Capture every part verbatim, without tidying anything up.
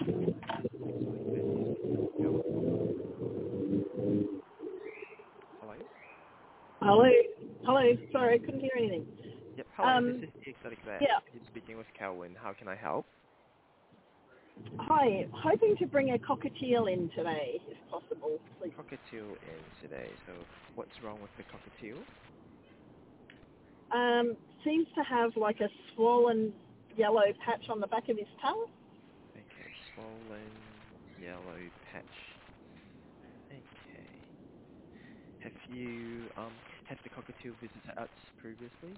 So this is Calvin. Hello? Hello. Hello. Sorry, I couldn't hear anything. Yep, hello, this Um, is the Exotic Vet. yeah. You're speaking with Calvin. How can I help? Hi. Hoping to bring a cockatiel in today, if possible, please. Cockatiel in today. So what's wrong with the cockatiel? Um, seems to have like a swollen yellow patch on the back of his tongue. Okay, swollen yellow patch. Okay. Have you um had the cockatiel visit us previously?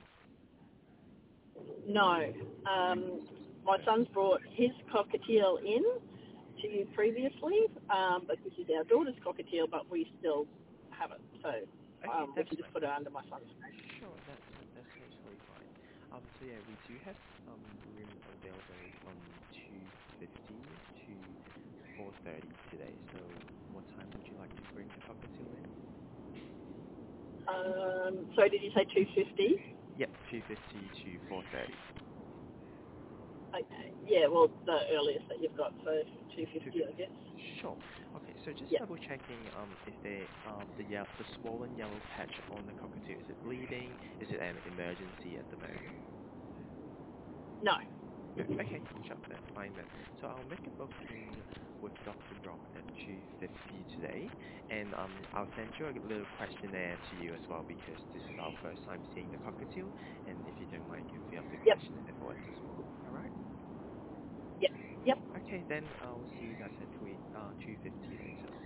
No. Um, my No. son's brought his cockatiel in to you previously, um, but this is our daughter's cockatiel, but we still have it, so Okay, um, we that's can just fine. put her under my son's name. Sure, that's that's totally fine. Um, so yeah, we do have um room available from two fifty to four thirty today. So what time would you like to bring the cockatiel in? Um, so did you say two fifty? Yep, two fifty to four thirty. Okay. Yeah, well, the earliest that you've got, so two Two fifty, I fifty. guess. Sure. Okay, so just Yeah. double checking. Um, is there um the ye- the swollen yellow patch on the cockatiel? Is it bleeding? Is it an emergency at the moment? No. No. Okay, sure. That's fine then. So I'll make a booking with Doctor Rob at two fifty today, and um, I'll send you a little questionnaire to you as well because this is our first time seeing the cockatiel, and if you don't mind, you can fill up the Yep. questionnaire for us as well. All right. Yep. Yep. Okay, then I'll see you guys at two uh two fifty later on.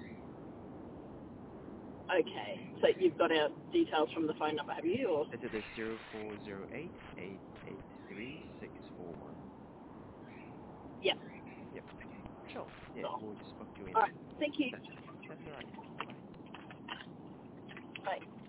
Okay. So you've got our details from the phone number, have you? Or Is it the zero four zero eight eight eight three six four one? yep. Yep. Okay. Sure. Yeah, Oh. we'll just book you in All right. then. Thank you. That's that's all right. Bye bye. Bye.